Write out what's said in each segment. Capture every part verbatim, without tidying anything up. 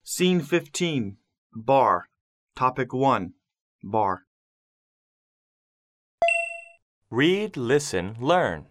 Scene fifteen. Bar. Topic one. Bar. Read, listen, learn.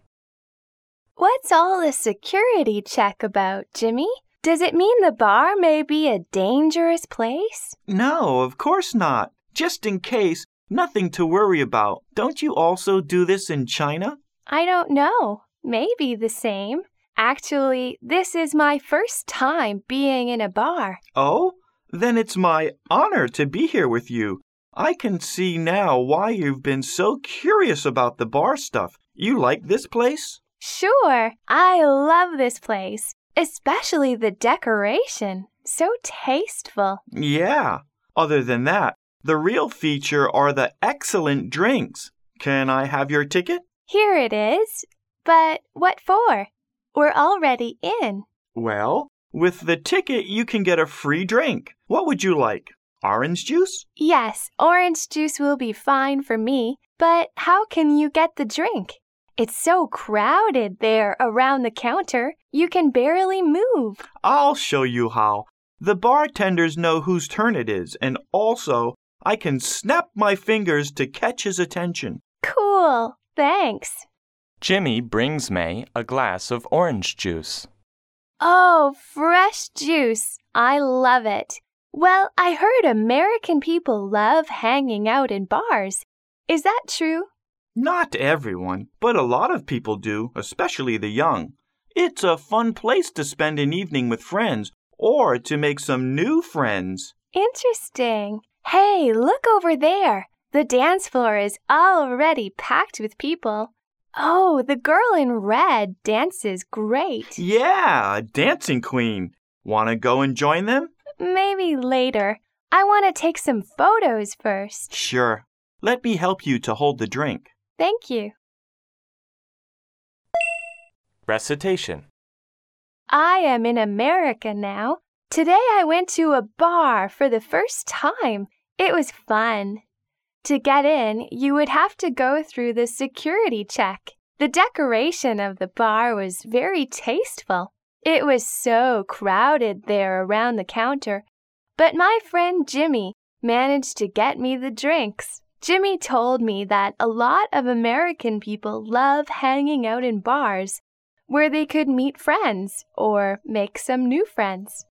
What's all the security check about, Jimmy? Does it mean the bar may be a dangerous place? No, of course not. Just in case, nothing to worry about. Don't you also do this in China? I don't know. Maybe the same. Actually, this is my first time being in a bar. Oh? Then it's my honor to be here with you. I can see now why you've been so curious about the bar stuff. You like this place? Sure, I love this place, especially the decoration. So tasteful. Yeah. Other than that, the real feature are the excellent drinks. Can I have your ticket? Here it is. But what for? We're already in. Well, with the ticket, you can get a free drink. What would you like? Orange juice? Yes, orange juice will be fine for me. But how can you get the drink? It's so crowded there around the counter, you can barely move. I'll show you how. The bartenders know whose turn it is, and also, I can snap my fingers to catch his attention. Cool, thanks. Jimmy brings May a glass of orange juice. Oh, fresh juice. I love it. Well, I heard American people love hanging out in bars. Is that true? Not everyone, but a lot of people do, especially the young. It's a fun place to spend an evening with friends or to make some new friends. Interesting. Hey, look over there. The dance floor is already packed with people. Oh, the girl in red dances great. Yeah, a dancing queen. Want to go and join them? Maybe later. I want to take some photos first. Sure. Let me help you to hold the drink. Thank you. Recitation. I am in America now. Today I went to a bar for the first time. It was fun. To get in, you would have to go through the security check. The decoration of the bar was very tasteful. It was so crowded there around the counter, but my friend Jimmy managed to get me the drinks. Jimmy told me that a lot of American people love hanging out in bars where they could meet friends or make some new friends.